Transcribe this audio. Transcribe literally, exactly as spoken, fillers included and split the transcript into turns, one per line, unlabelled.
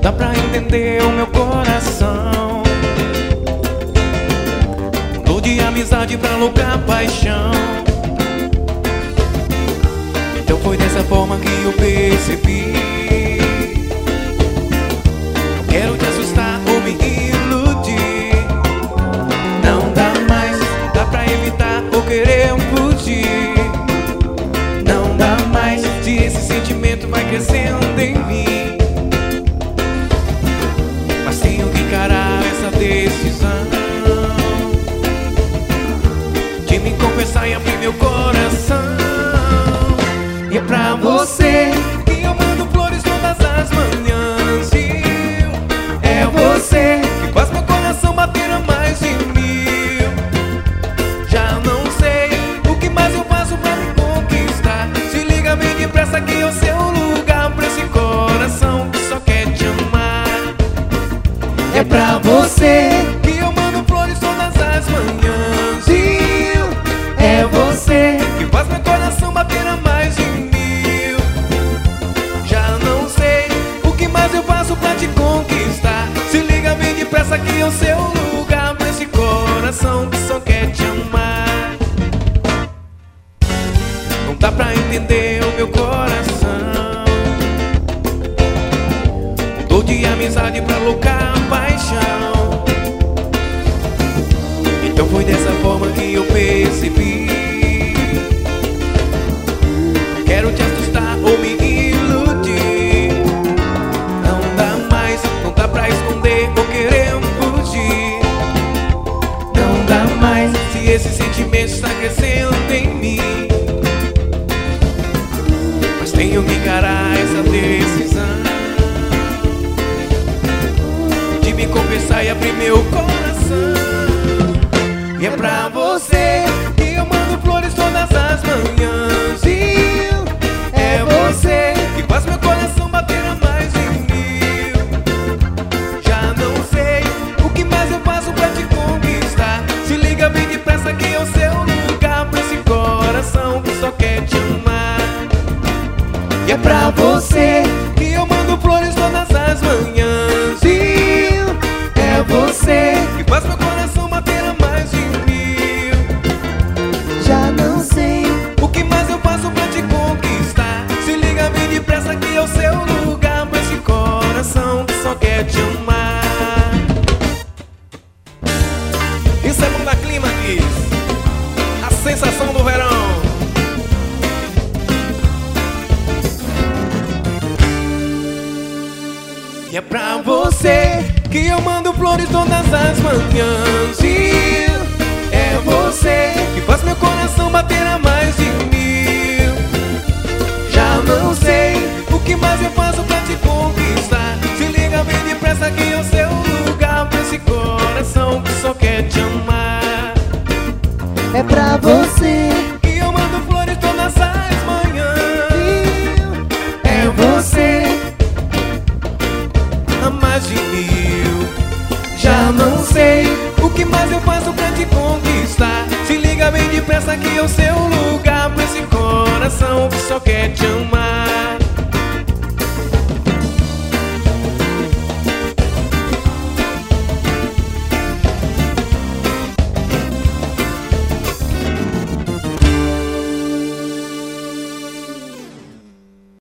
dá pra entender o meu coração. Mudou de amizade pra louca paixão. Então foi dessa forma que eu percebi. Não quero te assustar ou me iludir. Não dá mais, dá pra evitar ou querer fugir. Não dá mais, se esse sentimento vai crescendo em mim. Mas tenho que encarar essa decisão de me confessar e abrir meu coração. E é pra você que eu mando flores todas as manhãs. E é você que faz meu coração bater a mais de mil. Já não sei o que mais eu faço pra me conquistar. Se liga bem depressa que é o seu lugar pra esse coração que só quer te amar. É pra você que eu mando flores todas as manhãs. E é você que faz meu coração bater a mais de mil. Já não sei o que mais eu faço pra te conquistar. Se liga bem depressa que é o seu lugar pra esse coração que só quer te amar. Não dá pra entender o meu coração. Mudou de amizade pra louca paixão. Então foi dessa forma que eu percebi. Quero te assustar ou me iludir. Não dá mais, não dá pra esconder ou querer fugir. Não dá mais, se esse sentimento está crescendo em mim. Mas tenho que encarar essa decisão de me confessar e abrir meu coração. E é pra você que eu mando flores todas as manhãs. E é você que faz meu coração bater a mais de mil. Já não sei o que mais eu faço pra te conquistar. Se liga bem depressa que é o seu lugar pra esse coração que só quer te amar. E é pra você que eu mando flores todas as manhãs. E é você que faz meu coração bater a mais de mil. Já não sei o que mais eu faço pra te conquistar. Se liga bem depressa que é o seu lugar pra esse coração que só quer te amar. Isso é Banda Clímax, a sensação do verão. E é pra você que eu mando flores todas as manhãs. E é você que faz meu coração bater a mais de mil. Já não sei o que mais eu